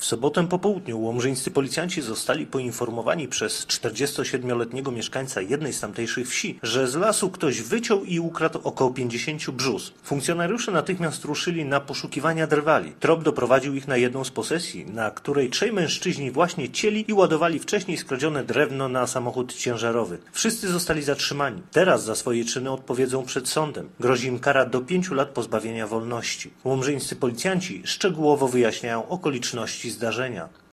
sobotę po południu łomżyńscy policjanci zostali poinformowani przez 47-letniego mieszkańca jednej z tamtejszych wsi, że z lasu ktoś wyciął i ukradł około 50 brzus. Funkcjonariusze natychmiast ruszyli na poszukiwania drwali. Trop doprowadził ich na jedną z posesji, na której trzej mężczyźni właśnie cieli i ładowali wcześniej skradzione drewno na samochód ciężarowy. Wszyscy zostali zatrzymani. Teraz za swoje czyny odpowiedzą przed sądem. Grozi im kara do 5 lat pozbawienia wolności. Łomżyńscy policjanci szczegółowo wyjaśniają okoliczności zdarzenia.